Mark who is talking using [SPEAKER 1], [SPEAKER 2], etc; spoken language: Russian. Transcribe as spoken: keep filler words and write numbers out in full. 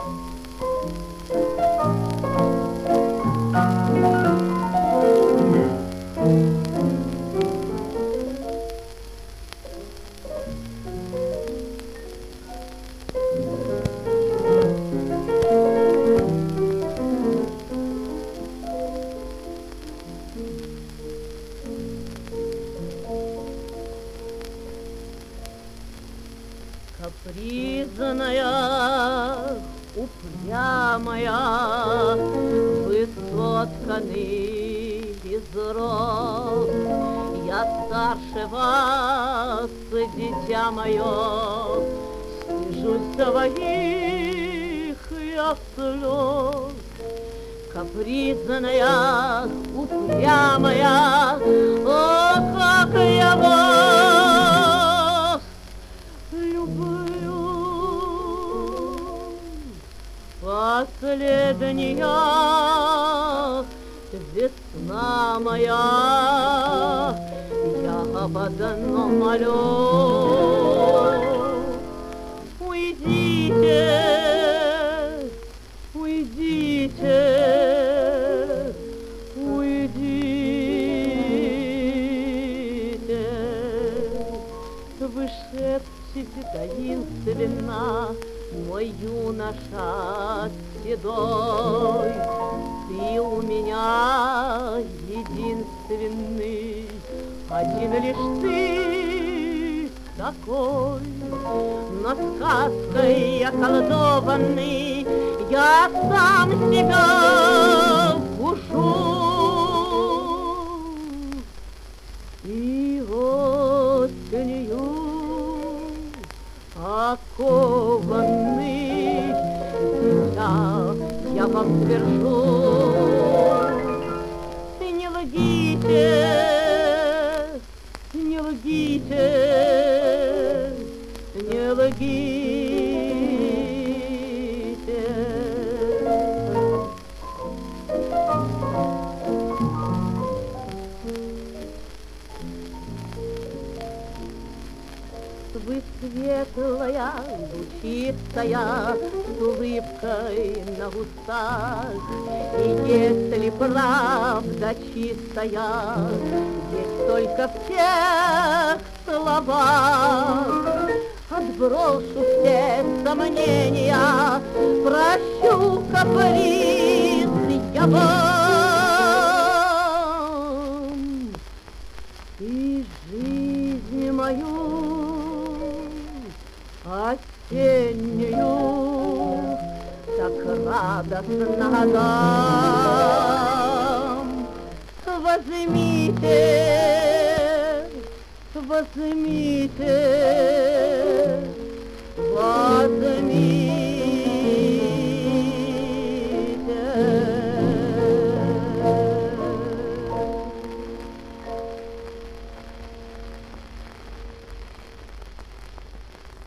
[SPEAKER 1] Капризная, упрямая, высотканный безрок. Я старше вас, дитя мое, стыжусь своих я слез. Капризная, упрямая, о, как я вас люблю. Последняя весна моя, я об одном молю. Уйдите, уйдите, уйдите. Вы шепчете таинственно, мой юноша седой, ты у меня единственный, один лишь ты такой. Но сказкой околдованный я сам себя вкушу. И осенью окованный тебя я вам твержу. Не лгите, не лгите, не лгите. Вы светлая, лучистая, с улыбкой на устах. И если правда чистая, есть только в тех словах. Отброшу все сомнения, прощу каприз я вам. И жизнь мою осеннюю так радостно дам. Возьмите, возьмите